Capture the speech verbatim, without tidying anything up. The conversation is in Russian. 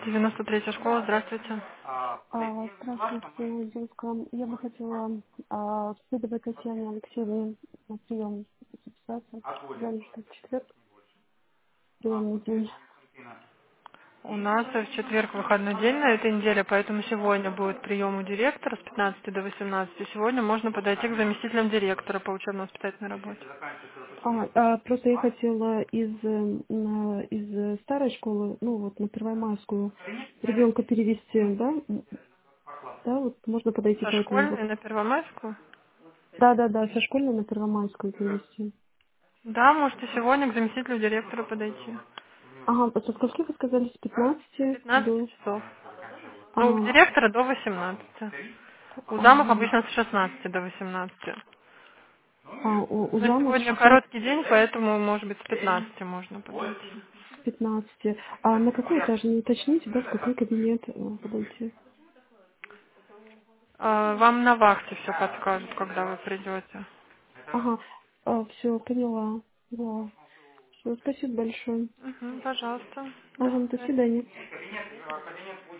девяносто третья школа, здравствуйте. А, Здравствуйте, девушка. Я бы хотела а, следовать Татьяне Алексеевне на прием записаться. Сказали, что в четверг приемный день. У нас в четверг выходной день на этой неделе, поэтому сегодня будет прием у директора с пятнадцати до восемнадцати. Сегодня можно подойти к заместителям директора по учебно-воспитательной работе. А, а, просто я хотела из, э, на- из э, старой школы, ну вот на Первомайскую, ребенка перевести, да? М, Да, вот можно подойти Со по этому. школьной вот. на Первомайскую? Да, да, да, со школьной на Первомайскую перевести. Да, можете сегодня к заместителю директора подойти. Ага, а со скольки вы сказали? С С пятнадцати пятнадцати до... часов. Ну, у Ага, директора до восемнадцати. У замов ага. обычно с шестнадцати до восемнадцати. А у, у Но замов с сегодня шестнадцати короткий день, поэтому, может быть, с пятнадцати можно подойти. с пятнадцати. А на какой этаж, не уточните, да, в какой кабинет э, подойти? А, Вам на вахте все подскажут, когда вы придете. Ага, все, поняла. Да. Все, спасибо большое. Мгм, пожалуйста. До Ага, до свидания. свидания.